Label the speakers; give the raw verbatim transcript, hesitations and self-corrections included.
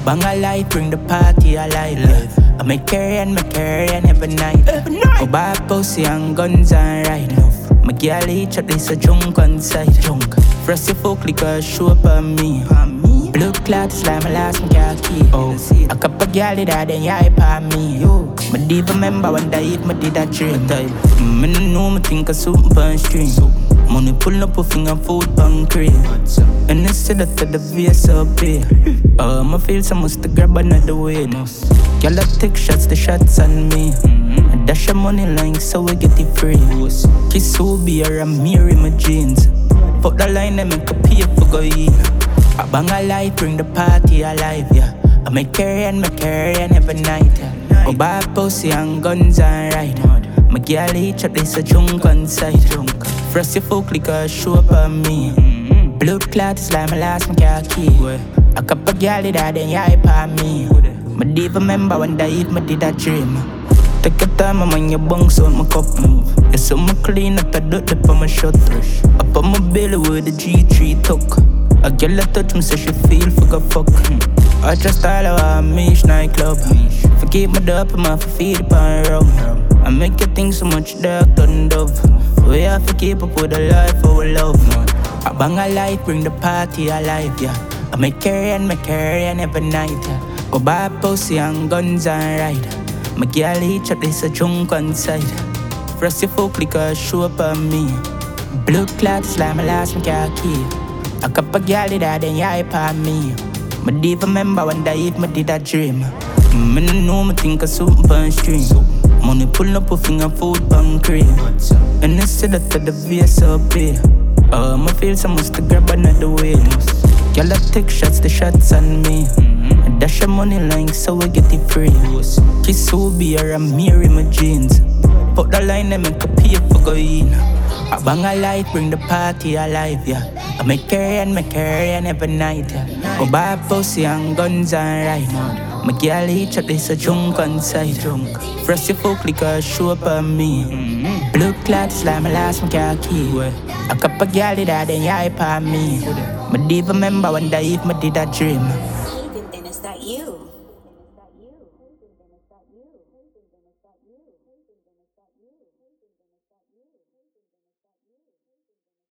Speaker 1: bang a light, bring the party alive. Yeah. I make carry and make carry and every night. Every night. Go buy pussy and guns and ride. My girl each up this a junk on side. Junk. Frosty folk liquor show up on me. Blue cloud slime my last my car key. Oh, a couple girl did that then hype on me. Yo, my deep remember when I eat my did that dream. Me no know me think a soup and stream. Money pull up a finger food pan cream. And instead of the V S up here. Um, I feel some must grab another way. Girl I take shots, the shots on me. I dash your money line so we get it free. Kiss Ubi or a mirror in my jeans. Fuck the line and make a pay for go in. I bang a light, bring the party alive, yeah. I make carry and make carry and every night, yeah. Go buy pussy and guns and ride. My girl each up this a junk on side. Frosty folk liquor show up on me. Blue cloud is like my last my car key. A couple girl did that then hype on me. My deep remember when I eat my did that dream. Take your time, I'm on your bunks on my cup. You saw me clean up, I do it for my shot. Up on my belly with the G three tuck. A girl that touch me so she feel for go fuck. I just all over a Mish nightclub. Forgive my dope, I'm off feed upon rum. I make you think so much dark than dove. We have to keep up with the life our love. I bang a light, bring the party alive, yeah. I make carry and make carry and every night, yeah. Go buy pussy and guns and ride. My girl each up this a junk on side. Frosty folk liquor show up on me. Blue cloud slime my last my car key. A couple girl did that then hype on me. My deep remember when I eat my did that dream. Me no know me think a soup and stream. Money pull up a finger food pan cream. And instead of the V S up here. Um, I feel some must grab another way. Girl I take shots, the shots on me. I dash your money line so we get it free. Kiss Ubi or a mirror in my jeans. Put the line and make a pay for go in. I bang a light, bring the party alive, yeah. I make carry and make carry and every night, yeah. Go buy pussy and guns and ride. My girl each up this a junk on side. Frosty folk liquor show up on me. Blue cloud slime my last my car key. A couple girl did that then hype on me. My deep remember when I eat my did that dream.